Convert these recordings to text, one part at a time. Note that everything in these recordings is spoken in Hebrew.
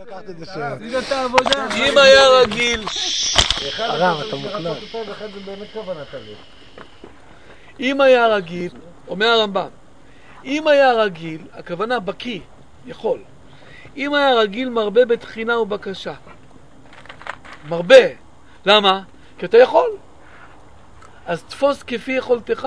לקחת את זה ש... עשית את העבודה. אם היה רגיל... הרב, אתה מוקלט. אם היה רגיל, אומר הרמב"ם, אם היה רגיל, הכוונה בקי, יכול. אם היה רגיל מרבה בתחינה ובקשה. מרבה. למה? כי אתה יכול. אז תפוס כפי יכולתך.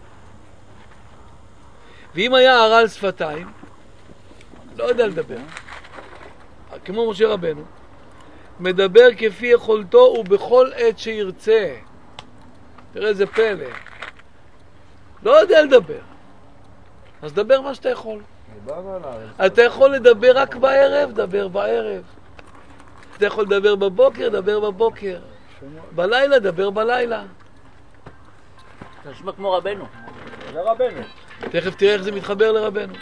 ואם היה הרעל שפתיים, לא יודע לדבר. כמו משה רבנו, מדבר כפי יכולתו ובכל עת שירצה. תראה איזה פלא. לא יודע לדבר. אז דבר מה שאתה יכול. אתה יכול לדבר רק בערב, דבר בערב. אתה יכול לדבר בבוקר, דבר בבוקר. בלילה, דבר בלילה. זה נשמע כמו רבנו. זה רבנו. תכף תראה איך זה מתחבר לרבנו.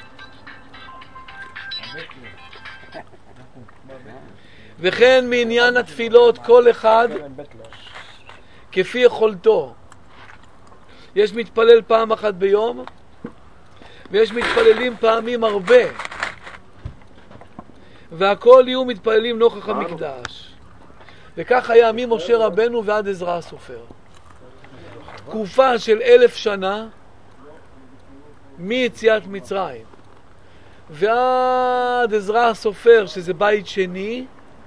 וכן מעניין התפילות כל אחד כפי יכולתו. יש מתפלל פעם אחת ביום, ויש מתפללים פעמים הרבה. והכל יהיו מתפללים נוכח המקדש. וכך היה ממשה רבנו ועד עזרא הסופר. תקופה של 1000 שנה מיציאת מצרים ועד עזרא הסופר, שזה בית שני,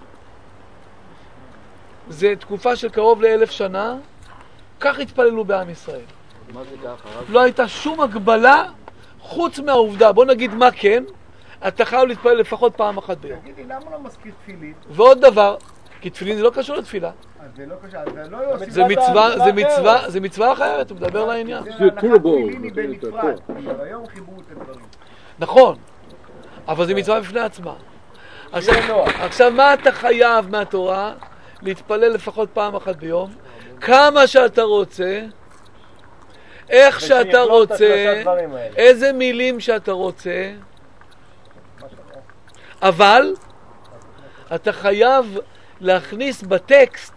זה תקופה של קרוב ל1000 שנה. כך התפללו בעם ישראל. מה זה ככה? לא הייתה שום הגבלה חוץ מהעובדה. בוא נגיד מה כן, אתה חייב להתפלל לפחות פעם אחת ביום. תגידי, למה לא מזכיר תפילין? ועוד דבר, כי תפילין זה לא קשור לתפילה. זה לא קשור, זה לא יוסיף. זה מצווה אחרת, הוא מדבר לעניין. זה טורבו. היום חיברו את הדברים. נכון, אבל זה מצווה בפני עצמה. עכשיו מה אתה חייב מהתורה? להתפלל לפחות פעם אחת ביום, כמה שאתה רוצה, איך שאתה רוצה, איזה מילים שאתה רוצה, אבל אתה חייב להכניס בטקסט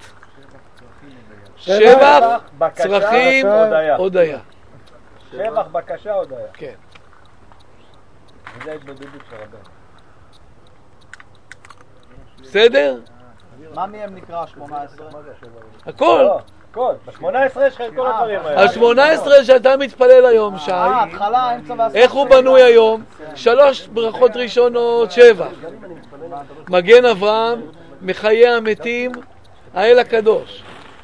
שבח, צרכים, הודיה. שבח, בקשה, הודיה. כן. וזה ההתבודדות של רבנו. בסדר? מה מהם נקרא 18? הכל. הכל. ב-18 יש לך את כל הדברים האלה. ה-18 שאתה מתפלל היום, שי, התחלה, אמצע והסוף. איך הוא בנוי היום? 3 ברכות ראשונות, 7. מגן אברהם, מחיי המתים, האל הקדוש.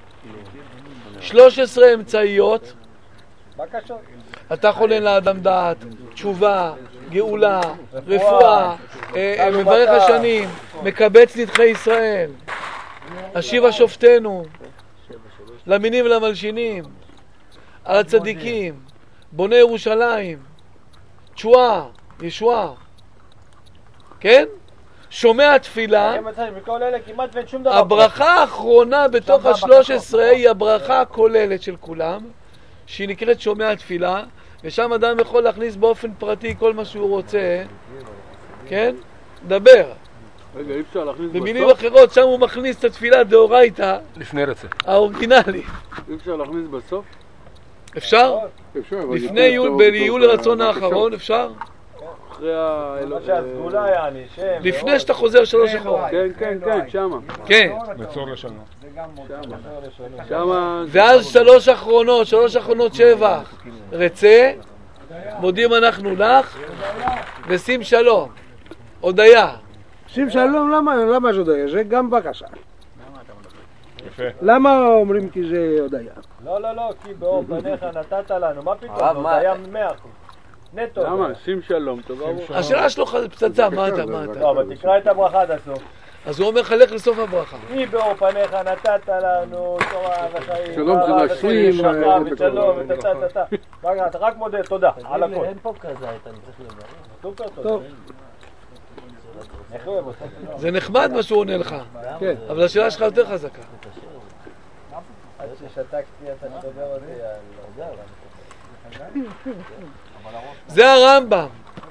13 אמצעיות. בקשות. אתה חונן לאדם דעת, תשובה, גאולה, רפואה, מברך השנים, מקבץ נדחי ישראל, השיבה שופטנו, למינים ולמלשינים, על הצדיקים, בונה ירושלים, תשועה, ישועה. כן? שומע תפילה. הברכה האחרונה בתוך ה-13 היא הברכה הכוללת של כולם, שהיא נקראת שומע תפילה, ושם אדם יכול להכניס באופן פרטי כל מה שהוא רוצה, כן? דבר. רגע, אי אפשר להכניס בסוף? במילים אחרות, שם הוא מכניס את התפילה דאורייתא, לפני רצף. האורגינלי. אי אפשר להכניס בסוף? אפשר? אפשר, אבל... לפני בייעול הרצון האחרון, אפשר? אחרי ה... מה שהסגולה יעני, שם... לפני שאתה חוזר 3 אחורה. כן, כן, כן, שמה. כן. בצור לשנה. זה גם מוצא. שמה... ואז 3 אחרונות שבח. רצה, מודים אנחנו לך, ושים שלום. הודיה. שים שלום, למה זה הודיה? זה גם בקשה. יפה. למה אומרים כי זה הודיה? לא, כי באור פניך נתת לנו, מה פתאום? הודיה 100%. נטו. למה? שים שלום, טובה וברכה. השאלה שלך זה פצצה, מה אתה? לא, אבל תקרא את הברכה עד הסוף. אז הוא אומר לך, לך לסוף הברכה. כי באור פניך נתת לנו תורה וחיים. שלום זה להשלים. ושלום, ותתה. אתה רק מודה, תודה, על הכל. אין פה כזה, אתה צריך לברך. סופר טוב. זה נחמד מה שהוא עונה לך, אבל השאלה שלך יותר חזקה. עד ששתקתי אתה מדבר אותי על... זה הרמב"ם.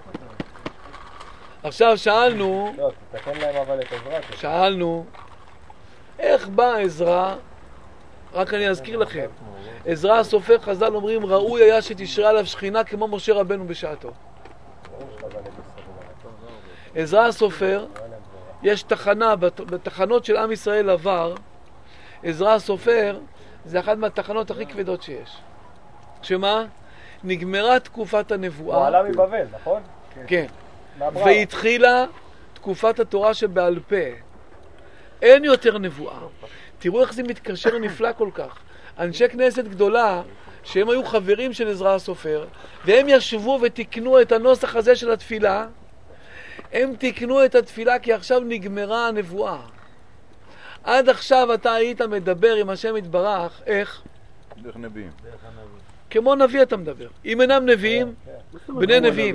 עכשיו שאלנו, לא, תתקן להם אבל את עזרא. שאלנו, איך בא עזרא, רק אני אזכיר לכם, עזרא הסופר חז"ל אומרים, ראוי היה שתשרה עליו שכינה כמו משה רבנו בשעתו. עזרא הסופר יש תחנה, בתחנות של עם ישראל עבר, עזרא הסופר, זה אחת מהתחנות הכי כבדות שיש. שמה? נגמרה תקופת הנבואה. הוא עלה מבבל, נכון? כן. והתחילה תקופת התורה שבעל פה. אין יותר נבואה. תראו איך זה מתקשר נפלא כל כך. אנשי כנסת גדולה, שהם היו חברים של עזרא הסופר, והם ישבו ותקנו את הנוסח הזה של התפילה, הם תקנו את התפילה כי עכשיו נגמרה הנבואה. עד עכשיו אתה היית מדבר עם השם יתברך, איך? דרך נביאים. כמו נביא אתה מדבר. אם אינם נביאים, בני נביאים.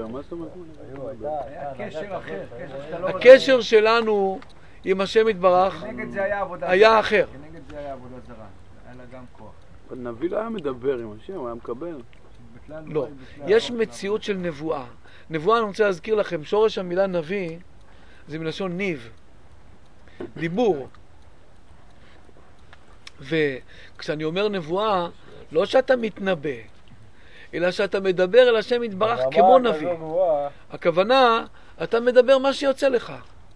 הקשר שלנו עם השם יתברך היה אחר. כנגד זה היה עבודת זרה. היה לה גם כוח. נביא לא היה מדבר עם השם, הוא היה מקבל. לא. יש מציאות של נבואה. נבואה, אני רוצה להזכיר לכם, שורש המילה נביא זה מלשון ניב. דיבור. וכשאני אומר נבואה, לא שאתה מתנבא, אלא שאתה מדבר אל השם יתברך כמו נביא. הכוונה, אתה מדבר מה שיוצא לך.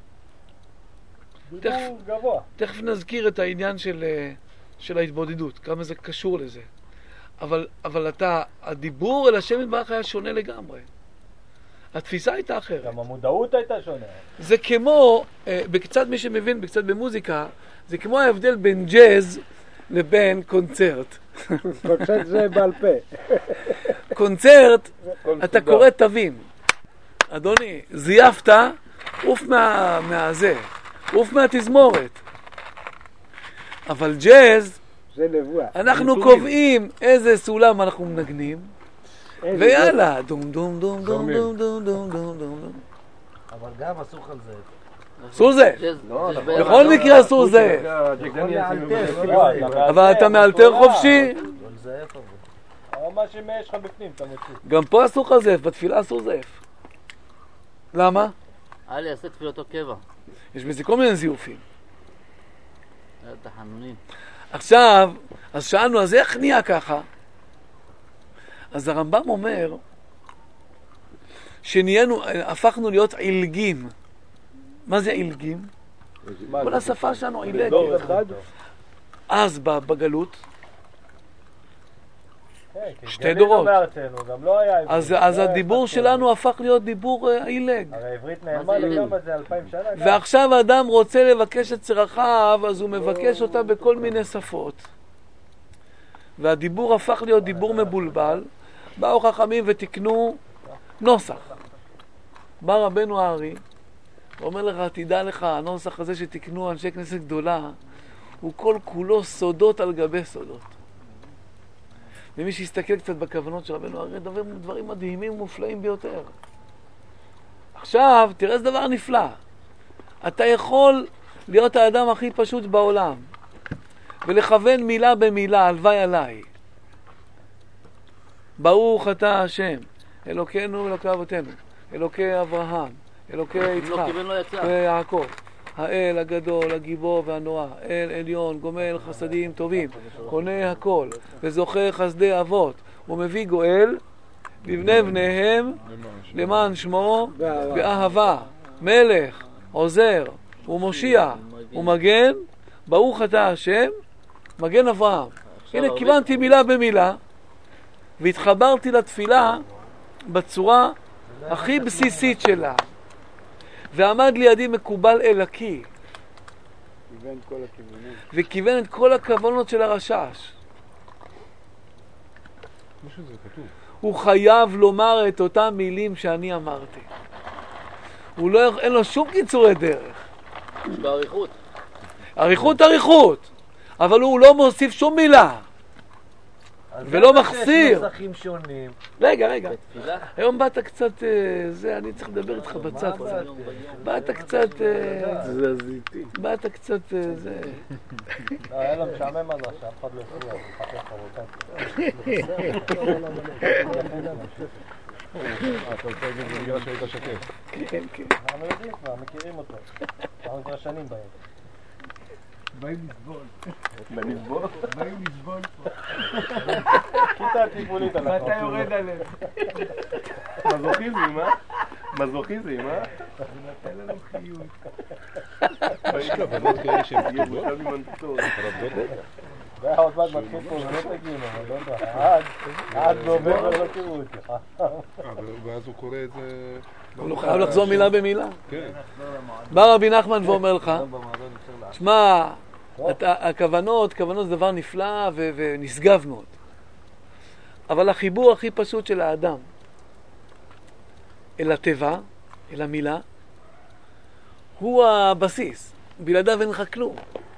תכף נזכיר את העניין של ההתבודדות, כמה זה קשור לזה. אבל הדיבור אל השם יתברך היה שונה לגמרי. התפיסה הייתה אחרת. גם המודעות הייתה שונה. זה כמו, בקצת מי שמבין, בקצת במוזיקה, זה כמו ההבדל בין ג'אז לבין קונצרט. קונצרט זה בעל פה. קונצרט, אתה קורא תווים. אדוני, זייפת, אוף מהזה, אוף מהתזמורת. אבל ג'אז, זה נבואה. אנחנו קובעים איזה סולם אנחנו מנגנים, ויאללה, דום דום דום דום דום דום דום דום דום. אבל גם אסור לך זה. אסור זה. בכל מקרה אסור זה. אבל אתה מאלתר חופשי. מה שיש לך בפנים, אתה מוציא. גם פה אסור לך זאף, בתפילה אסור זאף. למה? אלי, עשה תפילתו קבע. יש בזה כל מיני זיופים. תחנונים. עכשיו, אז שאלנו, אז איך נהיה ככה? אז הרמב"ם אומר הפכנו להיות עילגים. מה זה עילגים? כל השפה שלנו עילגת. אז בגלות, שתי דורות. אז הדיבור שלנו הפך להיות דיבור עילג. הרי העברית נעלמה לגמרי זה 2000 שנה. ועכשיו האדם רוצה לבקש את צרכיו, אז הוא מבקש אותה בכל מיני שפות. והדיבור הפך להיות דיבור מבולבל. באו חכמים ותקנו נוסח. בא רבנו הארי, ואומר לך, תדע לך, הנוסח הזה שתקנו אנשי כנסת גדולה, הוא כל כולו סודות על גבי סודות. ומי שיסתכל קצת בכוונות של רבנו הארי, דברים מדהימים ומופלאים ביותר. עכשיו, תראה איזה דבר נפלא. אתה יכול להיות האדם הכי פשוט בעולם, ולכוון מילה במילה, הלוואי עליי. ברוך אתה השם, אלוקינו ואלוקי אבותינו, אלוקי אברהם, אלוקי יצחק, ויעקב, האל הגדול, הגיבור והנורא, אל עליון, גומל חסדים טובים, קונה הכל, וזוכר חסדי אבות, ומביא גואל בבני בניהם למען שמו באהבה, מלך, עוזר, ומושיע, ומגן, ברוך אתה השם, מגן אברהם. הנה, כיוונתי מילה במילה, והתחברתי לתפילה בצורה הכי בסיסית שלה. ועמד לידי מקובל אלוקי. וכיוון את כל הכוונות של הרשש. הוא חייב לומר את אותם מילים שאני אמרתי. אין לו שום קיצורי דרך. יש בעריכות. אריכות. אבל הוא לא מוסיף שום מילה. ולא מחסיר. יש נוסחים שונים. רגע. היום באת קצת, אני צריך לדבר איתך בצד. באת קצת, זה. היה לו משעמם על זה, שאף אחד לא יפריע, חפש חרותת. אתה רוצה להגיד זה בגלל שהיית שקט. כן. אנחנו יודעים כבר, מכירים אותו. אנחנו כבר שנים בהם. באים לסבול. באים לסבול פה. כיתה טיפולית אנחנו. ואתה יורד עליהם. מזוכיזם, מה? מזוכיזם, אה? יש כוונות כאלה שהן כתובות? עוד מעט מתחיל פה, לא תגיעו, אבל לא יודע. עד נובמבר לא תראו אותי. ואז הוא קורא את זה... הוא חייב לחזור מילה במילה. כן. בא רבי נחמן ואומר לך, שמע, הכוונות זה דבר נפלא ונשגב מאוד. אבל החיבור הכי פשוט של האדם אל הטבע, אל המילה, הוא הבסיס. בלעדיו אין לך כלום.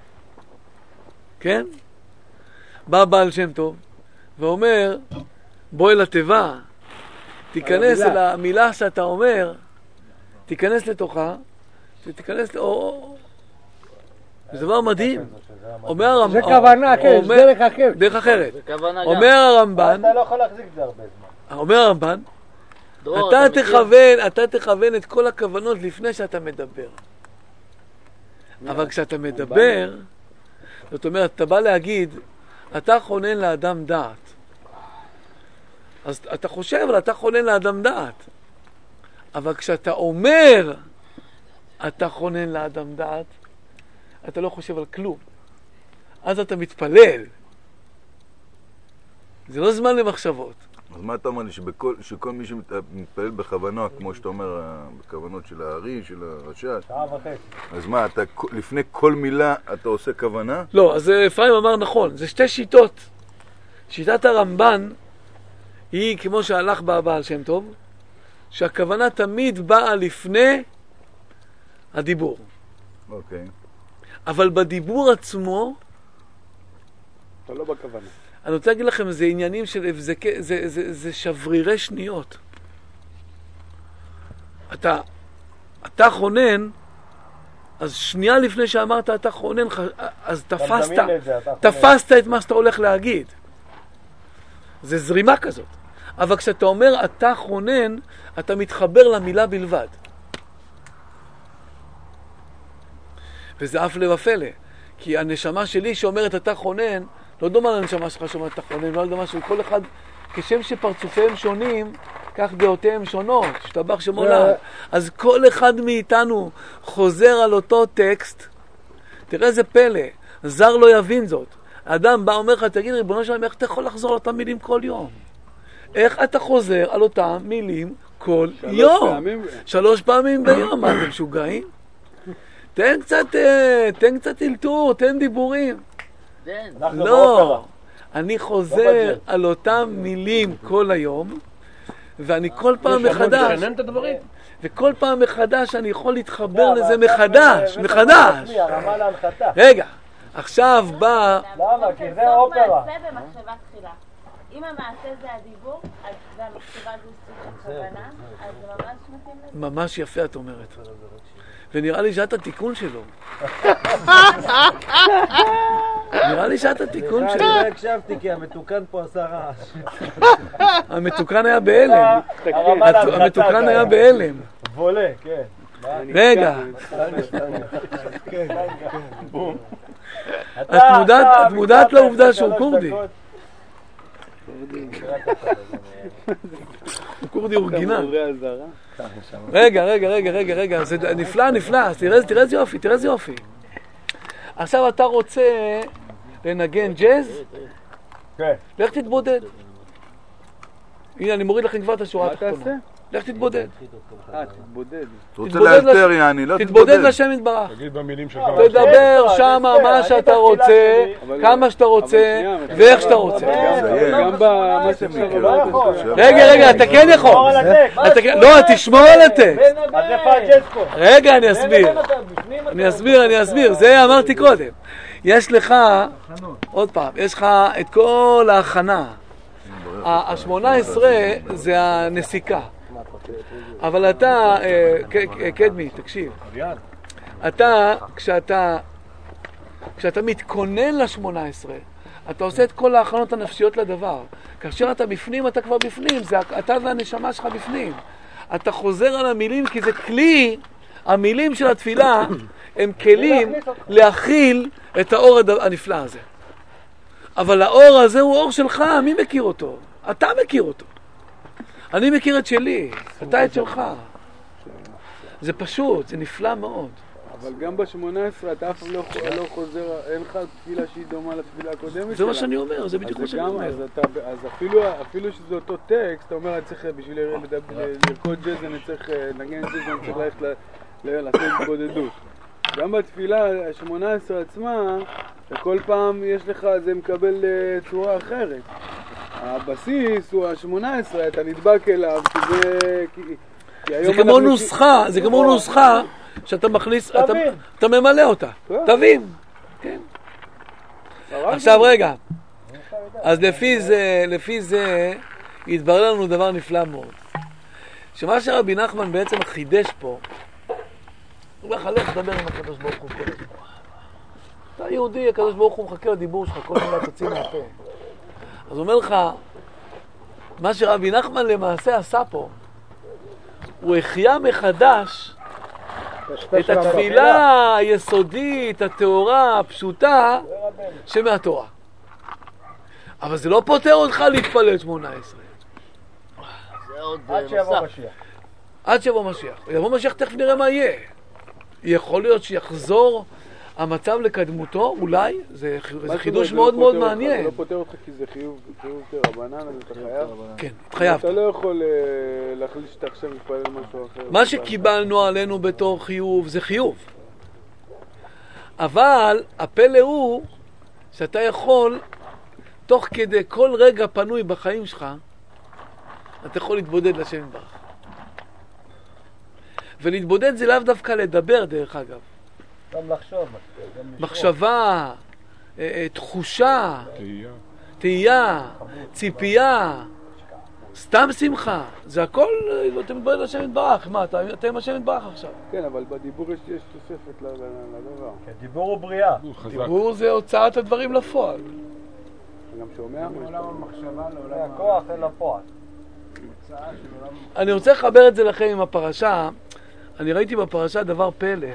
כן? בא בעל שם טוב ואומר, בוא אל הטבע, תיכנס אל המילה שאתה אומר, תיכנס לתוכה, תיכנס זה דבר מדהים. זה כוונה, כן, זה דרך אחרת. דרך אחרת. אומר הרמב"ן, אתה לא יכול להחזיק את זה הרבה זמן. אומר הרמב"ן, אתה תכוון את כל הכוונות לפני שאתה מדבר. אבל כשאתה מדבר, זאת אומרת, אתה בא להגיד, אתה חונן לאדם דעת. אז אתה חושב, אבל אתה חונן לאדם דעת. אבל כשאתה אומר, אתה חונן לאדם דעת, אתה לא חושב על כלום. אז אתה מתפלל. זה לא זמן למחשבות. אז מה אתה אומר לי, שכל מי שמתפלל בכוונה, כמו שאתה אומר, בכוונות של הארי, של הרש"ש, אז מה, לפני כל מילה אתה עושה כוונה? לא, אז אפרים אמר נכון, זה שתי שיטות. שיטת הרמב"ן היא כמו שהלך בה בעל שם טוב, שהכוונה תמיד באה לפני הדיבור. אוקיי. אבל בדיבור עצמו, אתה לא בכוונה. אני רוצה להגיד לכם, זה עניינים של, זה שברירי שניות. אתה חונן, אז שנייה לפני שאמרת אתה חונן, אז תפסת את מה שאתה הולך להגיד. זה זרימה כזאת. אבל כשאתה אומר אתה חונן, אתה מתחבר למילה בלבד. וזה אף לבפלא. כי הנשמה שלי שאומרת אתה חונן, לא דומה לנשמה שלך שאומרת אתה חונן, לא דומה של כל אחד, כשם שפרצופיהם שונים, כך דעותיהם שונות, שתבח שמולד. אז כל אחד מאיתנו חוזר על אותו טקסט, תראה איזה פלא, זר לא יבין זאת. האדם בא אומר לך, תגיד ריבונו שלם, איך אתה יכול לחזור על אותם מילים כל יום? איך אתה חוזר על אותם מילים כל יום? 3 פעמים ביום, מה אתם משוגעים? תן קצת אלתור, תן דיבורים. לא, אני חוזר על אותם מילים כל היום, ואני כל פעם מחדש, וכל פעם מחדש אני יכול להתחבר לזה מחדש. רגע, עכשיו בא... למה? כי זה אופרה. אם המעשה זה הדיבור, אז והמחשבה זה סוג של כוונה, אז זה ממש מתאים לזה. ממש יפה את אומרת. ונראה לי שאת התיקון שלו. נראה לי שאת התיקון שלו. אני לא הקשבתי כי המתוקן פה עשה רעש. המתוקן היה בהלם. המתוקן היה בהלם. בולה, כן. רגע. את מודעת לעובדה שהוא קורדי. הוא קורדי אורגינל. רגע, זה נפלא, תראה איזה יופי. עכשיו אתה רוצה לנגן ג'אז? כן. לך תתבודד. הנה, אני מוריד לכם כבר את השורה התחתונה. מה תעשה? לך תתבודד. תתבודד. אתה רוצה לאלתר, יעני, לא תתבודד לשם יתברך. תגיד במילים שלך. תדבר שמה מה שאתה רוצה, כמה שאתה רוצה, ואיך שאתה רוצה. גם במה שאפשר לא יכול. רגע, אתה כן יכול. לא, תשמור על הטקסט. אז איפה הג'אז פה? רגע, אני אסביר. זה אמרתי קודם. יש לך, עוד פעם, יש לך את כל ההכנה. ה-18 זה הנסיקה. אבל אתה, קדמי, תקשיב. אתה, כשאתה מתכונן ל-18, אתה עושה את כל ההכנות הנפשיות לדבר. כאשר אתה בפנים, אתה כבר בפנים. אתה והנשמה שלך בפנים. אתה חוזר על המילים כי זה כלי, המילים של התפילה הם כלים להכיל את האור הנפלא הזה. אבל האור הזה הוא אור שלך, מי מכיר אותו? אתה מכיר אותו. אני מכיר את שלי, אתה את שלך. זה פשוט, זה נפלא מאוד. אבל גם ב-18 אתה אף לא חוזר, אין לך תפילה שהיא דומה לתפילה הקודמת. זה מה שאני אומר, זה בדיוק מה שאני אומר. אז אפילו שזה אותו טקסט, אתה אומר, אני צריך בשביל לרקוד ג'אז, אני צריך לנגן ג'אז, אני צריך ללכת לעשות התבודדות. גם בתפילה ה-18 עצמה, שכל פעם יש לך, זה מקבל צורה אחרת. הבסיס הוא ה-18, אתה נדבק אליו, זה כמו נוסחה, זה כמו נוסחה שאתה מכניס, אתה ממלא אותה. תווים. כן. עכשיו רגע, אז לפי זה יתברר לנו דבר נפלא מאוד. שמה שרבי נחמן בעצם חידש פה, הוא אומר לך, לך לדבר עם הקדוש ברוך הוא כל הזמן. אתה יהודי, הקדוש ברוך הוא מחכה לדיבור שלך, כל מילה תוציא מהפה. אז הוא אומר לך, מה שרבי נחמן למעשה עשה פה, הוא החיה מחדש את התפילה היסודית, התאורה, הפשוטה, שמהתורה. אבל זה לא פותר אותך להתפלל 18. עד שיבוא משיח. עד שיבוא משיח. יבוא משיח, תכף נראה מה יהיה. יכול להיות שיחזור המצב לקדמותו, אולי, זה חידוש מאוד מאוד מעניין. זה לא פותר אותך כי זה חיוב רבנן, אז אתה חייב. כן, התחייבת. אתה לא יכול להחליט שאתה עכשיו מתפלל משהו אחר. מה שקיבלנו עלינו בתור חיוב, זה חיוב. אבל הפלא הוא שאתה יכול, תוך כדי כל רגע פנוי בחיים שלך, אתה יכול להתבודד לשם יתברך. ולהתבודד זה לאו דווקא לדבר, דרך אגב. גם לחשוב. מחשבה, תחושה, תהייה, ציפייה, סתם שמחה. זה הכל, אתם מתבודד לשם יתברך. מה, אתה עם השם יתברך עכשיו. כן, אבל בדיבור יש תוספת לדבר. כן, דיבור הוא בריאה. דיבור זה הוצאת הדברים לפועל. גם שומע? מעולם המחשבה לעולם הכוח אל הפועל. אני רוצה לחבר את זה לכם עם הפרשה. אני ראיתי בפרשה דבר פלא.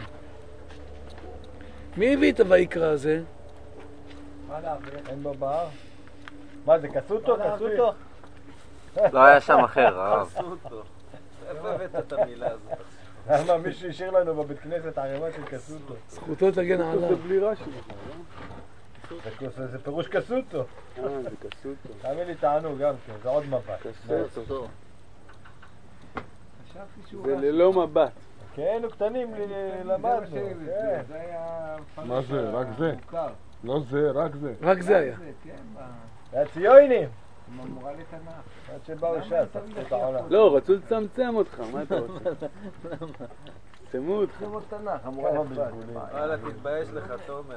מי הביא את הויקרא הזה? אין בו בהר? מה זה, כסותו? כסותו? לא היה שם אחר, הרב. כסותו. איפה הבאת את המילה הזאת? למה מישהו השאיר לנו בבית כנסת ערימה של כסותו? זכותו תגן עליו. זה בלי רש"י. זה פירוש כסותו. זה כסותו. תאמין לי תענו גם כן, זה עוד מבט. כסותו. זה ללא מבט. כן, היינו קטנים, למדנו. מה זה? רק זה? לא זה, רק זה. רק זה היה. זה הציונים. עם המורה לתנ"ך. עד שבאו ש"ס, עשו את העולם. לא, רצו לצמצם אותך, מה אתה רוצה? צמצמו אותך. כמו תנ"ך, המורה בלבולים. וואלה, תתבייש לך, תומר.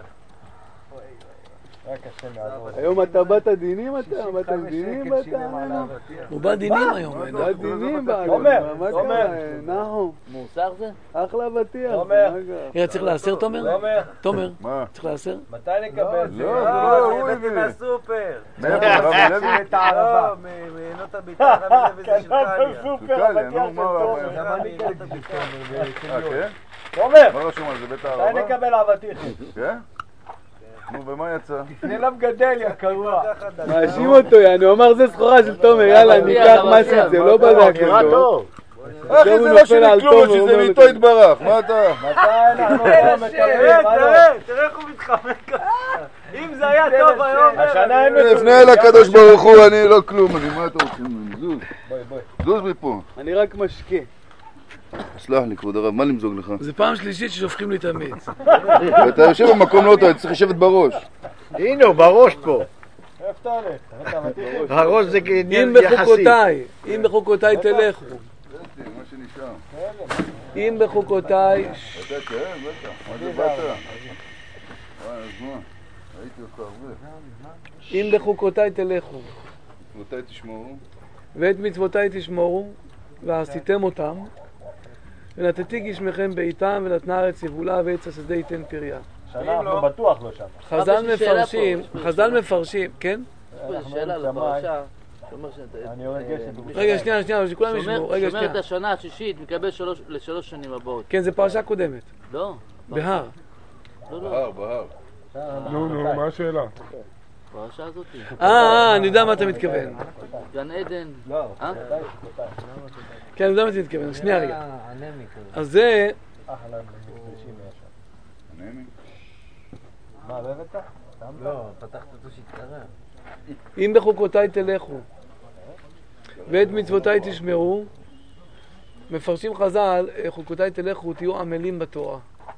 רק השם יעזור. היום אתה באת דינים אתה? באת דינים אתה? הוא בא דינים היום. בא דינים בא. תומר, מה תומר. קרה? נחום. מוסר זה? אחלה בטיח. תומר. רגע, צריך לאסר תומר? תומר, מה? צריך לאסר? מתי נקבל? לא, זה לא, הוא הבאתי הביא. מהסופר. מאיפה, רבי לוי? את הערבה. לא, מעינות הביתה, רבי לוי זה של קליה. של קליה, נו, מה רבי? מעינות הביתה. כן? תומר, מה רשום על זה? בית מתי הערבה? נקבל אבטיחים? כן? נו, ומה יצא? תפנה למגדל, יא קרוע. מאשים אותו, יענו, אמר זה סחורה של תומר, יאללה, ניקח משהו, זה לא בדק אותו. אחי, זה לא שלי כלום, שזה מאיתו התברך, מה אתה? מתי אנחנו לא מקבלים? תראה איך הוא מתחמק ככה. אם זה היה טוב היום... השנה אין לפני אל הקדוש ברוך הוא, אני לא כלום, מה אתה רוצה ממני? זוז. זוז מפה. אני רק משקה. סלח לי, כבוד הרב, מה למזוג לך? זה פעם שלישית ששופכים לי את המיץ. אתה יושב במקום לא טוב, אתה צריך לשבת בראש. הנה, הוא בראש פה. איפה אתה הולך? הראש זה אם יחסי. בחוקותיי תלכו. מה שנשאר. אם בחוקותיי... אתה כן, בטח. מה זה באת? וואי, אז מה? ראיתי אותך הרבה. אם בחוקותיי תלכו. מתי תשמעו? ואת מצוותיי תשמורו, ועשיתם אותם, ונתתי גשמכם בעיתם, ונתנה הארץ יבולה, ועץ השדה ייתן פריה. שנה אנחנו בטוח לא שם. חז"ל מפרשים, כן? יש שאלה לפרשה. אני יורד גשם. רגע, שנייה, שכולם ישמעו. רגע, שומר את שנייה. השנה השישית, מקבל לשלוש שנים הבאות. כן, זה פרשה קודמת. לא. בהר. בהר. נו, מה השאלה? הפרשה הזאת. אני יודע מה אתה מתכוון. גן עדן. לא, כן, אני יודע מה אתה מתכוון. שנייה רגע. אז זה... אחלה מפגשים היה שם. מה, לא הבאת? לא, פתחת אותו שהתקרב. אם בחוקותיי תלכו ואת מצוותיי תשמרו, מפרשים חז"ל, חוקותיי תלכו, תהיו עמלים בתורה.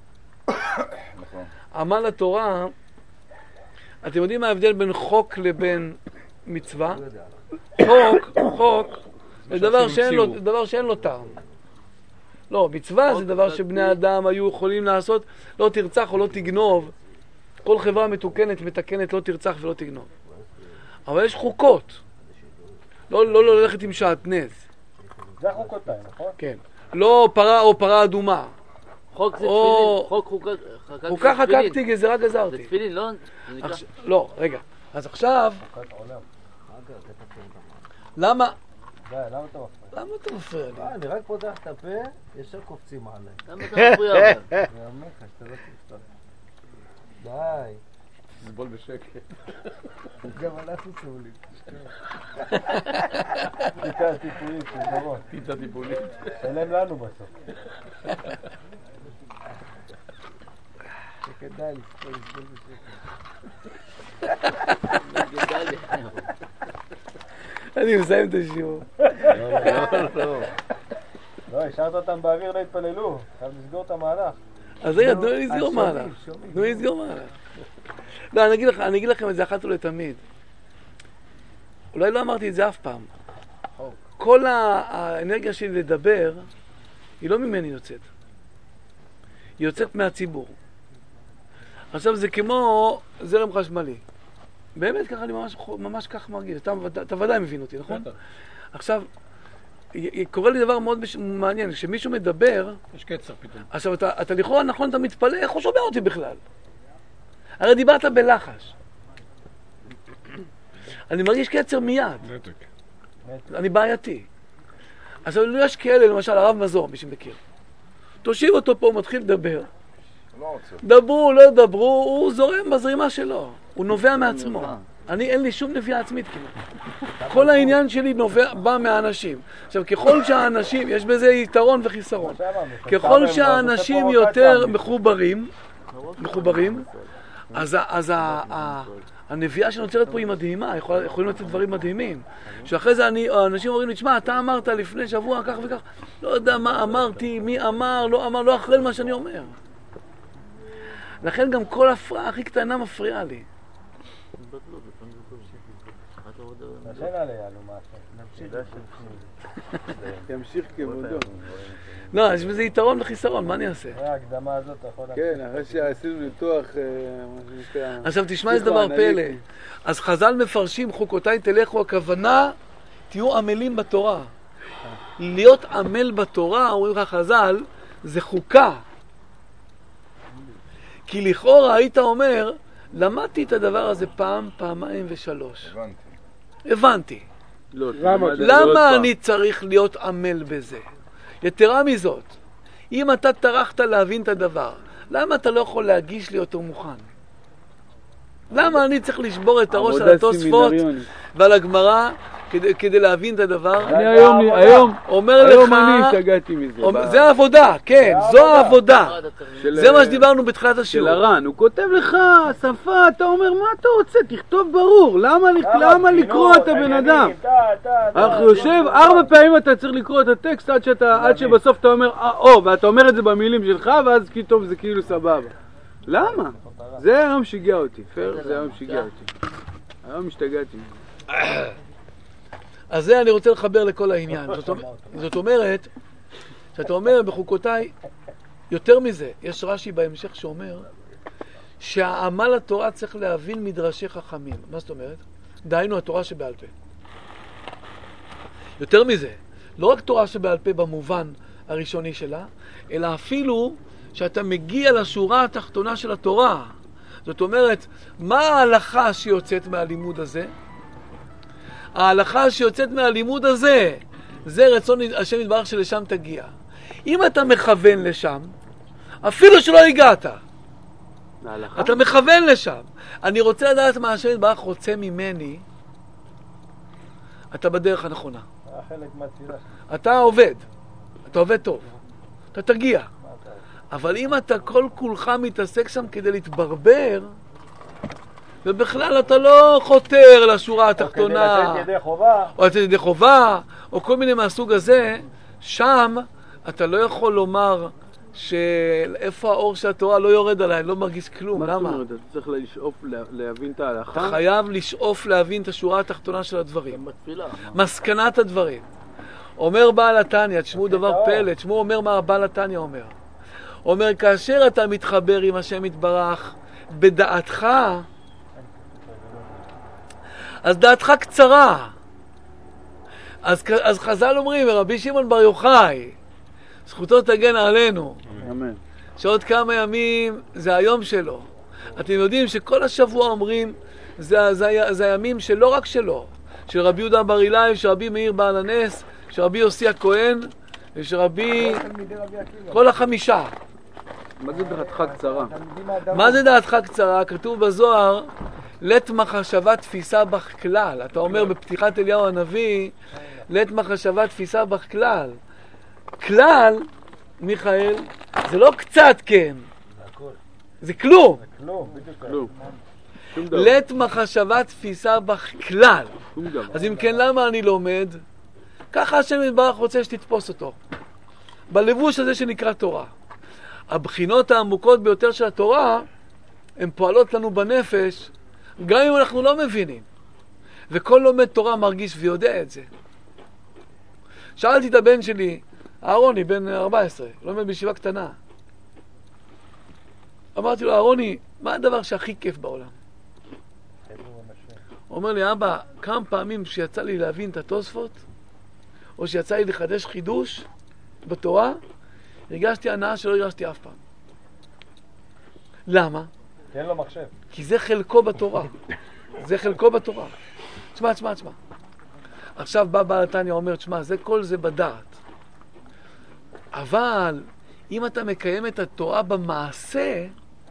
עמל התורה, אתם יודעים מה ההבדל בין חוק לבין מצווה? חוק זה דבר שאין לו טעם. לא, מצווה זה דבר שבני אדם היו יכולים לעשות, לא תרצח או לא תגנוב. כל חברה מתוקנת מתקנת לא תרצח ולא תגנוב. אבל יש חוקות. לא ללכת עם שעטנז. זה חוקותיי, נכון? כן. לא פרה או פרה אדומה. חוק זה תפילין. חוקה חקקתי, גזרה גזרתי. זה תפילין, לא? לא, רגע. אז עכשיו... למה? למה אתה מפריע לי? אני רק פותח את הפה, ישר קופצים עליי. למה אתה מפריע? די. תסבול בשקט. גם אנחנו סובלים. פיתה טיפולית, תזמורות. פיתה טיפולית. שלם לנו בסוף. כדאי לסבול בשקט. אני מסיים את השיעור. לא, השארת אותם באוויר, לא התפללו. חייב לסגור את המהלך. אז רגע, תנו לי לסגור מהלך. תנו לי לסגור מהלך. לא, אני אגיד לכם את זה אחת ולתמיד. אולי לא אמרתי את זה אף פעם. כל האנרגיה שלי לדבר, היא לא ממני יוצאת. היא יוצאת מהציבור. עכשיו זה כמו זרם חשמלי. באמת ככה אני ממש כך מרגיש. אתה ודאי מבין אותי, נכון? עכשיו, קורה לי דבר מאוד מעניין. כשמישהו מדבר... יש קצר פתאום. עכשיו, אתה לכאורה נכון, אתה מתפלא, איך הוא שומע אותי בכלל? הרי דיברת בלחש. אני מרגיש קצר מיד. נתק. אני בעייתי. עכשיו, לא יש כאלה, למשל, הרב מזור, מי שמכיר. תושיב אותו פה, הוא מתחיל לדבר. דברו, לא דברו, הוא זורם בזרימה שלו. הוא נובע מעצמו. אין לי שום נביאה עצמית כמעט. כל העניין שלי בא מהאנשים. עכשיו, ככל שהאנשים, יש בזה יתרון וחיסרון. ככל שהאנשים יותר מחוברים, אז הנביאה שנוצרת פה היא מדהימה, יכולים לצאת דברים מדהימים. שאחרי זה האנשים אומרים לי, תשמע, אתה אמרת לפני שבוע כך וכך, לא יודע מה אמרתי, מי אמר, לא אחרי מה שאני אומר. לכן גם כל הפרעה הכי קטנה מפריעה לי. נשאר עליה, נו ימשיך כבודו. לא, יש בזה יתרון וחיסרון, מה אני אעשה? ההקדמה הזאת אתה יכול... כן, אחרי שעשינו ניתוח... עכשיו תשמע איזה דבר פלא. אז חז"ל מפרשים חוקותיי תלכו, הכוונה תהיו עמלים בתורה. להיות עמל בתורה, אומרים לך חז"ל, זה חוקה. כי לכאורה היית אומר, למדתי את הדבר הזה פעם, פעמיים ושלוש. הבנתי. למה אני צריך להיות עמל בזה? יתרה מזאת, אם אתה טרחת להבין את הדבר, למה אתה לא יכול להגיש לי אותו מוכן? למה אני צריך לשבור את הראש על התוספות ועל הגמרא כדי להבין את הדבר? היום אני השתגעתי מזה. זה העבודה, כן, זו העבודה. זה מה שדיברנו בתחילת השיעור. של הר"ן, הוא כותב לך שפה, אתה אומר, מה אתה רוצה? תכתוב ברור. למה לקרוא את הבן אדם? אנחנו יושב, 4 פעמים אתה צריך לקרוא את הטקסט עד שבסוף אתה אומר, ואתה אומר את זה במילים שלך, ואז טוב, זה כאילו סבבה. למה? זה היום שיגע אותי, זה היום שיגע אותי. היום השתגעתי. אז זה אני רוצה לחבר לכל העניין. זאת אומרת, שאתה אומר בחוקותיי, יותר מזה, יש רש"י בהמשך שאומר, שהעמל התורה צריך להבין מדרשי חכמים. מה זאת אומרת? דהיינו התורה שבעל פה. יותר מזה, לא רק תורה שבעל פה במובן הראשוני שלה, אלא אפילו שאתה מגיע לשורה התחתונה של התורה. זאת אומרת, מה ההלכה שיוצאת מהלימוד הזה? ההלכה שיוצאת מהלימוד הזה, זה רצון השם יתברך שלשם תגיע. אם אתה מכוון לשם, אפילו שלא הגעת, אתה מכוון לשם. אני רוצה לדעת מה השם יתברך רוצה ממני. אתה בדרך הנכונה. אתה עובד טוב. אתה תגיע. אבל אם אתה כל כולך מתעסק שם כדי להתברבר, ובכלל אתה לא חותר לשורה התחתונה, או כדי לתת ידי חובה, או לתת ידי חובה, או כל מיני מהסוג הזה, שם אתה לא יכול לומר שאיפה האור של התורה לא יורד עליי, אני לא מרגיש כלום. למה? מה זאת אומרת? אתה צריך לשאוף להבין את ההלכה? אתה חייב לשאוף להבין את השורה התחתונה של הדברים. מסקנת הדברים. אומר בעל התניא, תשמעו דבר פלא, תשמעו אומר מה בעל התניא אומר. אומר, כאשר אתה מתחבר עם השם יתברך בדעתך, אז דעתך קצרה. אז חז"ל אומרים, רבי שמעון בר יוחאי, זכותו תגן עלינו, אמן. שעוד כמה ימים זה היום שלו. אתם יודעים שכל השבוע אומרים, זה הימים שלא רק שלו, של רבי יהודה בר אילאי, של רבי מאיר בעל הנס, של רבי יוסי הכהן, ושל רבי... כל החמישה. מה זה דעתך קצרה? מה זה דעתך קצרה? כתוב בזוהר, לית מחשבה תפיסה בך כלל. אתה אומר בפתיחת אליהו הנביא, לית מחשבה תפיסה בך כלל. כלל, מיכאל, זה לא קצת כן. זה כלום. כלום. לית מחשבה תפיסה בך כלל. אז אם כן, למה אני לומד? ככה השם יתברך רוצה שתתפוס אותו. בלבוש הזה שנקרא תורה. הבחינות העמוקות ביותר של התורה, הן פועלות לנו בנפש, גם אם אנחנו לא מבינים. וכל לומד תורה מרגיש ויודע את זה. שאלתי את הבן שלי, אהרוני, בן 14, לומד בישיבה קטנה. אמרתי לו, אהרוני, מה הדבר שהכי כיף בעולם? הוא אומר לי, אבא, כמה פעמים שיצא לי להבין את התוספות, או שיצא לי לחדש חידוש בתורה, הרגשתי הנאה שלא הרגשתי אף פעם. למה? כי אין לו מחשב. כי זה חלקו בתורה. זה חלקו בתורה. תשמע. עכשיו בא בעל התניא אומר, תשמע, כל זה בדעת. אבל אם אתה מקיים את התורה במעשה,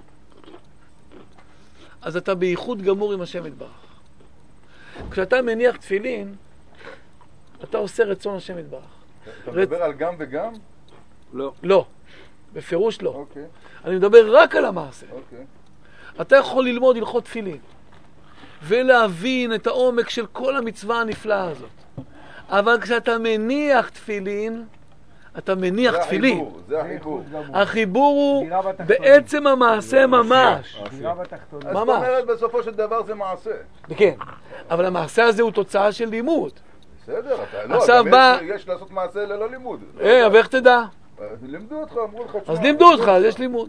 אז אתה בייחוד גמור עם השם יתברך. כשאתה מניח תפילין, אתה עושה רצון השם יתברך. אתה מדבר על גם וגם? לא, בפירוש לא. אוקיי. אני מדבר רק על המעשה. אוקיי. אתה יכול ללמוד הלכות תפילין, ולהבין את העומק של כל המצווה הנפלאה הזאת. אבל כשאתה מניח תפילין, אתה מניח תפילין. זה החיבור. החיבור הוא בעצם המעשה ממש. אז זאת אומרת, בסופו של דבר זה מעשה. כן, אבל המעשה הזה הוא תוצאה של לימוד. בסדר, עכשיו בא... יש לעשות מעשה ללא לימוד. אבל איך תדע? לימדו אותך, אמרו לך... אז לימדו אותך, אז יש לימוד.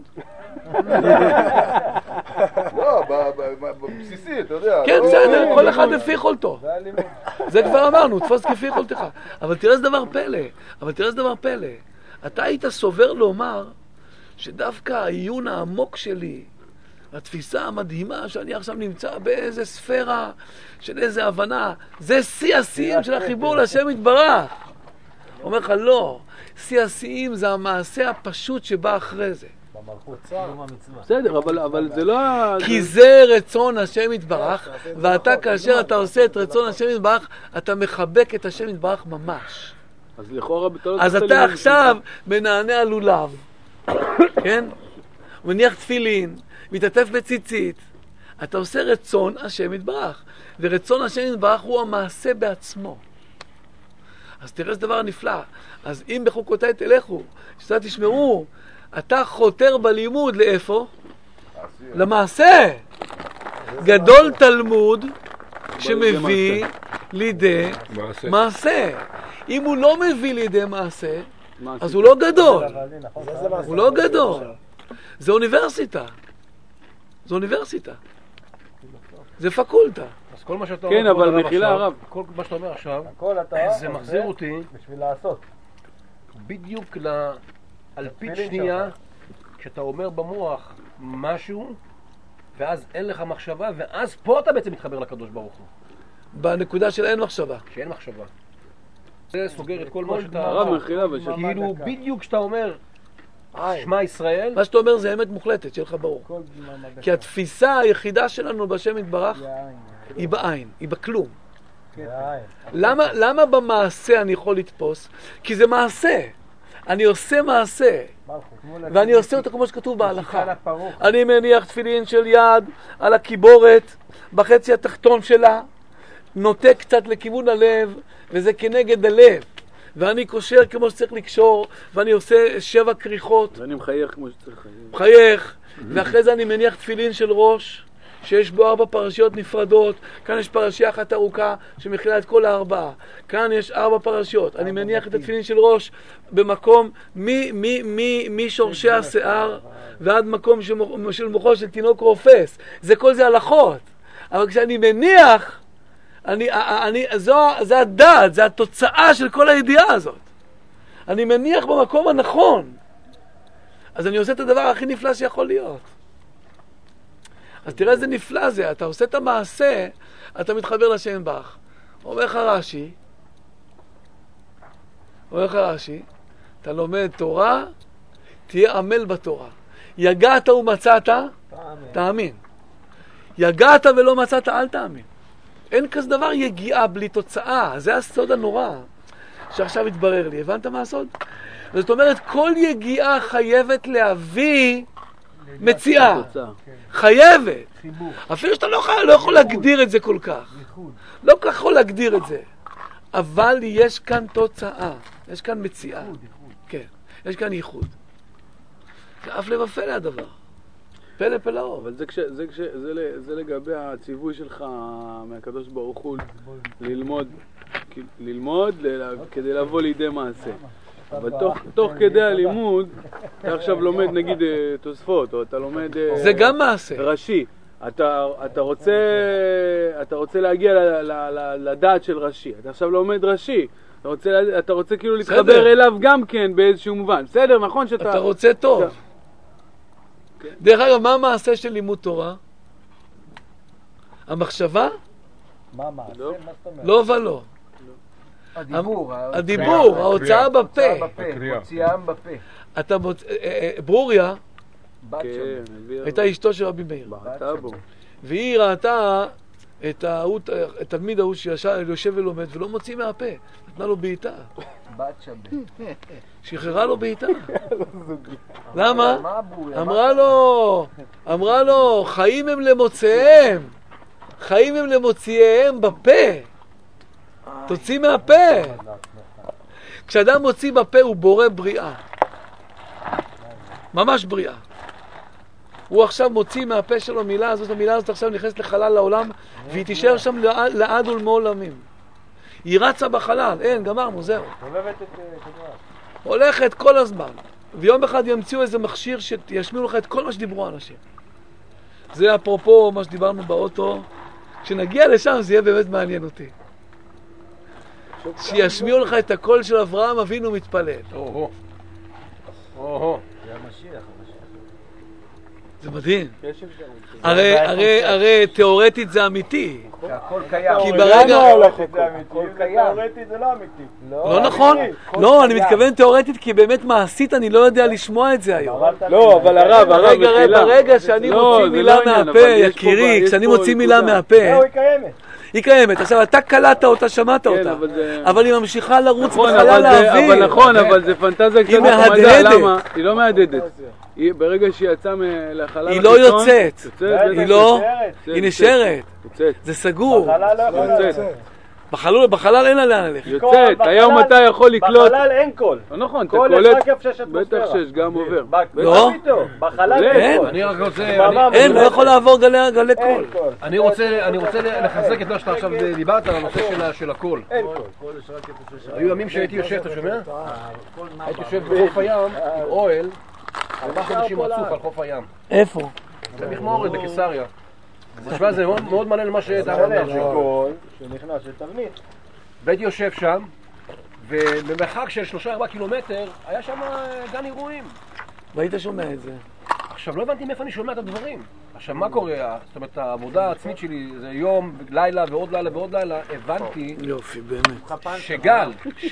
לא, בבסיסי, אתה יודע. כן, בסדר, כל אחד לפי יכולתו. זה כבר אמרנו, תפוס כפי יכולתך. אבל תראה איזה דבר פלא. אתה היית סובר לומר שדווקא העיון העמוק שלי, התפיסה המדהימה שאני עכשיו נמצא באיזה ספירה של איזה הבנה, זה שיא השיאים של החיבור לשם יתברך. אומר לך, לא, שיא השיאים זה המעשה הפשוט שבא אחרי זה. בסדר, אבל זה לא... כי זה רצון השם יתברך, ואתה כאשר אתה עושה את רצון השם יתברך, אתה מחבק את השם יתברך ממש. אז לכאורה... אז אתה עכשיו מנענע לולב, כן? מניח תפילין, מתעטף בציצית, אתה עושה רצון השם יתברך, ורצון השם יתברך הוא המעשה בעצמו. אז תראה איזה דבר נפלא. אז אם בחוקותיי תלכו, שאתה תשמעו, אתה חותר בלימוד לאיפה? למעשה. גדול תלמוד שמביא לידי מעשה. אם הוא לא מביא לידי מעשה, אז הוא לא גדול. הוא לא גדול. זה אוניברסיטה. זה פקולטה. אז כל מה שאתה כן, אבל מחילה הרב. כל מה שאתה אומר עכשיו, זה מחזיר אותי בשביל לעשות. בדיוק לאלפית שנייה, כשאתה אומר במוח משהו, ואז אין לך מחשבה, ואז פה אתה בעצם מתחבר לקדוש ברוך הוא. בנקודה של אין מחשבה. שאין מחשבה. זה סוגר את כל מה שאתה... הרב מחילה, כאילו בדיוק כשאתה אומר, שמע ישראל. מה שאתה אומר זה אמת מוחלטת, שיהיה לך ברור. כי התפיסה היחידה שלנו בשם יתברך היא בעין, היא בכלום. למה במעשה אני יכול לתפוס? כי זה מעשה. אני עושה מעשה. ואני עושה אותו כמו שכתוב בהלכה. אני מניח תפילין של יד על הקיבורת, בחצי התחתון שלה, נוטה קצת לכיוון הלב, וזה כנגד הלב. ואני קושר כמו שצריך לקשור, ואני עושה 7 כריכות. ואני מחייך כמו שצריך. מחייך, ואחרי זה אני מניח תפילין של ראש, שיש בו 4 פרשיות נפרדות. כאן יש פרשייה אחת ארוכה שמכילה את כל 4. כאן יש 4 פרשיות. אני מניח את התפילין של ראש במקום משורשי השיער ועד מקום של מוחו של תינוק רופס. כל זה הלכות. אבל כשאני מניח, זה הדעת, זה התוצאה של כל הידיעה הזאת. אני מניח במקום הנכון. אז אני עושה את הדבר הכי נפלא שיכול להיות. אז תראה איזה נפלא זה, אתה עושה את המעשה, אתה מתחבר לשם בך. אומר לך רש"י, אתה לומד תורה, תהיה עמל בתורה. יגעת ומצאת, תאמין. יגעת ולא מצאת, אל תאמין. אין כזה דבר יגיעה בלי תוצאה, זה הסוד הנורא שעכשיו התברר לי. הבנת מה הסוד? זאת אומרת, כל יגיעה חייבת להביא מציאה. חייבת. אפילו שאתה לא יכול להגדיר את זה כל כך. לא כל כך יכול להגדיר את זה. אבל יש כאן תוצאה. יש כאן מציאה. כן. יש כאן ייחוד. זה אף לבפל הדבר. פלא פלאו. אבל זה לגבי הציווי שלך מהקדוש ברוך הוא ללמוד כדי לבוא לידי מעשה. אבל תוך כדי הלימוד, אתה עכשיו לומד נגיד תוספות, או אתה לומד זה גם מעשה. רש"י. אתה רוצה להגיע לדעת של רש"י. אתה עכשיו לומד רש"י. אתה רוצה כאילו להתחבר אליו גם כן באיזשהו מובן. בסדר, נכון שאתה... אתה רוצה טוב. דרך אגב, מה המעשה של לימוד תורה? המחשבה? מה מעשה? לא ולא. הדיבור, ההוצאה בפה. מוציאם בפה. ברוריה הייתה אשתו של רבי מאיר. והיא ראתה את התלמיד ההוא שיושב ולומד ולא מוציא מהפה. נתנה לו בעיטה. בת שווה. שחררה לו בעיטה. למה? אמרה לו, חיים הם למוציאם. חיים הם למוציאם בפה. תוציא מהפה. כשאדם מוציא בפה הוא בורא בריאה. ממש בריאה. הוא עכשיו מוציא מהפה שלו מילה הזאת, המילה הזאת עכשיו נכנסת לחלל לעולם, והיא תישאר שם לעד ולמעולמים. היא רצה בחלל, אין, גמרנו, זהו. הולכת כל הזמן. ויום אחד ימציאו איזה מכשיר שישמיעו לך את כל מה שדיברו האנשים. זה אפרופו מה שדיברנו באוטו. כשנגיע לשם זה יהיה באמת מעניין אותי. שישמיעו לך את הקול של אברהם אבינו מתפלל. זה המשיח. זה מדהים. הרי תיאורטית זה אמיתי. הכל קיים. כי ברגע... תיאורטית זה לא אמיתי. לא נכון. לא, אני מתכוון תיאורטית כי באמת מעשית אני לא יודע לשמוע את זה היום. לא, אבל הרב מחילה. ברגע שאני מוציא מילה מהפה, יקירי, כשאני מוציא מילה מהפה... היא קיימת. עכשיו, אתה קלטת אותה, שמעת אותה. אבל היא ממשיכה לרוץ בחלל לאוויר. אבל נכון, אבל זה פנטזיה קצת נחמדה. למה? היא לא מהדהדת. ברגע שהיא יצאה לחלל... היא לא יוצאת. היא לא... היא נשארת. זה סגור. בחלל אין לה לאן ללכת. יוצאת. היום אתה יכול לקלוט... בחלל אין קול. נכון, אתה קול קולט... יש רק איפה שיש אטמוספירה. בטח שיש, גם עובר. לא? בחלל אין קול. אני רק רוצה... אין, לא יכול לעבור גלי קול. אני רוצה לחזק את מה שאתה עכשיו דיברת על הנושא של הקול. אין קול. היו ימים שהייתי יושב, אתה שומע? הייתי יושב בחוף הים עם אוהל 4 חודשים רצוף על חוף הים. איפה? במכמורת, בקיסריה. תשמע, זה מאוד מעניין מה שאתה אומר. קול שנכנס לתבנית. והייתי יושב שם, ובמרחק של 3-4 קילומטר היה שם גן אירועים. והיית שומע את זה? עכשיו, לא הבנתי מאיפה אני שומע את הדברים. עכשיו, מה קורה? זאת אומרת, העבודה העצמית שלי זה יום, לילה ועוד לילה ועוד לילה. הבנתי יופי, באמת. שגל,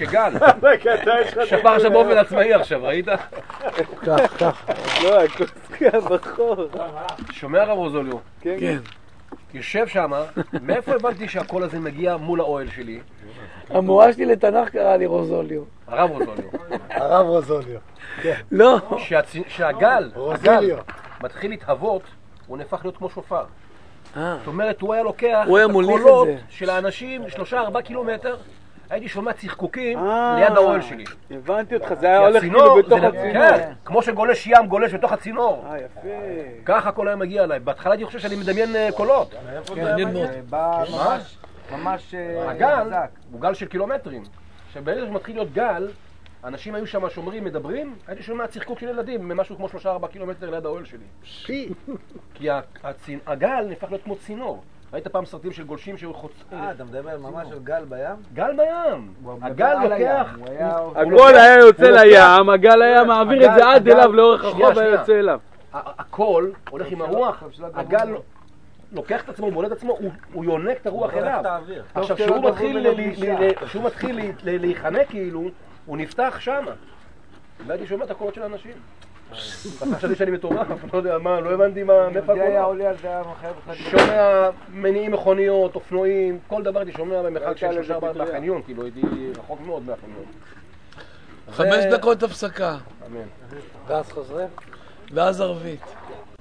שפר עכשיו באופן עצמאי עכשיו, ראית? כך. לא, הקוסקיה בחור. שומע הרב רוזוליו? כן. יושב שם, מאיפה הבנתי שהקול הזה מגיע מול האוהל שלי? המורה שלי לתנ"ך קרא לי רוזוליו. הרב רוזוליו. הרב רוזוליו. לא. שהגל רוזוליו. מתחיל להתהוות, הוא נהפך להיות כמו שופר. זאת אומרת, הוא היה לוקח הוא היה את מוליך הקולות את זה. של האנשים 3-4 קילומטר, הייתי שומע צחקוקים ליד האוהל שלי. הבנתי אותך, זה היה הולך כאילו בתוך הצינור. כן, כמו שגולש ים גולש בתוך הצינור. יפה. ככה הכל היה מגיע אליי. בהתחלה הייתי חושב שאני מדמיין קולות. מעניין מאוד. בא ממש הגל הוא גל של קילומטרים. שברגע שמתחיל להיות גל, אנשים היו שם שומרים, מדברים, הייתי שומע צחקוק של ילדים ממשהו כמו 3-4 קילומטר ליד האוהל שלי. כי הגל נהפך להיות כמו צינור. ראית פעם סרטים של גולשים שהיו חוצים? אתה מדבר ממש על גל בים? גל בים. הגל לוקח... הכל היה יוצא לים, הגל היה מעביר את זה עד אליו לאורך החוב היה יוצא אליו. הכל הולך עם הרוח, הגל לוקח את עצמו, בולט את עצמו, הוא יונק את הרוח אליו. עכשיו כשהוא מתחיל להיחנק כאילו, הוא נפתח שמה. והייתי שומע את הקולות של האנשים. חשבתי שאני מטורף, לא יודע מה, לא הבנתי מאיפה הקולות. שומע מניעים מכוניות, אופנועים, כל דבר הייתי שומע במרחק של 3-4 מהחניון, כאילו הייתי רחוק מאוד מהחניון. 5 דקות הפסקה. אמן. ואז חוזרים? ואז ערבית.